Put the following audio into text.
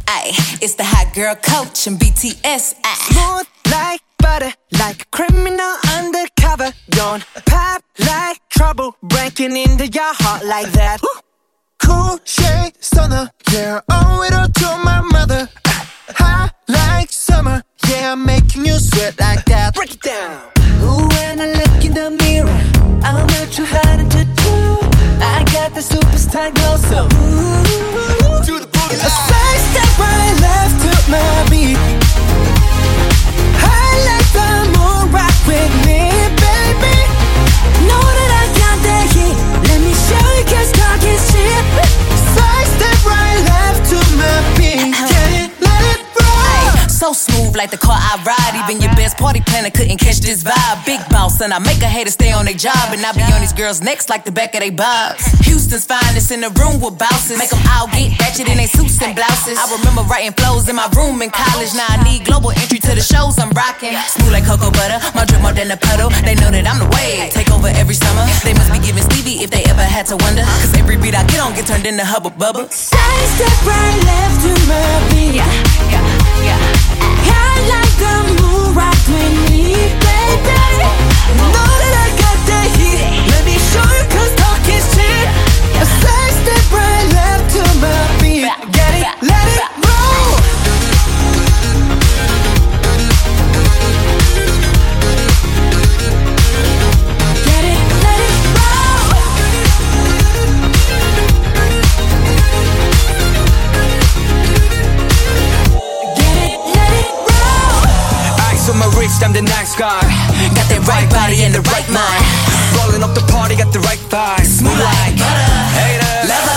Ay, it's the hot girl coach and BTS. Ay. Smooth like butter, like a criminal undercover. Don't pop like trouble, breaking into your heart like that. Cool shade stunner, yeah, owe it all to my mother. Hot like summer, yeah, I'm making you sweat like that. Break it down. Ooh, when I look in the mirror, I'm not too hard to do. I got the superstar glow, so ooh, Do the booty a side step right left to my beat. I like the moon, rock with me, baby. Know that I got that heat. Let me show you, 'cause talk is cheap. Side step right left to my beat. Get it, let it roll. So smooth like the car I ride. Even your best party planner couldn't catch this vibe. Big boss and I make a hater stay on their job. And I be on these girls' necks like the back of they bobs. Houston's finest in the room with bouncers. Make them all get ratchet in their suits and blouses. I remember writing flows in my room in college. Now I need global entry to the shows I'm rocking. Smooth like cocoa butter, my drip more than a puddle. They know that I'm the wave, take over every summer. They must be giving Stevie if they ever had to wonder. 'Cause every beat I get on get turned into Hubba Bubba. Side step right left to my beat. I like the moon, rock with me, baby. Know that I got that heat. Let me show you, 'cause talk is cheap. A side step right left to my beat. Get it, let it roll. Get it, let it roll. Get it, let it roll. Eyes on my wrist, I'm the nice guy. Got that right body and the right mind. Rolling up the party, got the right vibe. Smooth like butter, Haters, love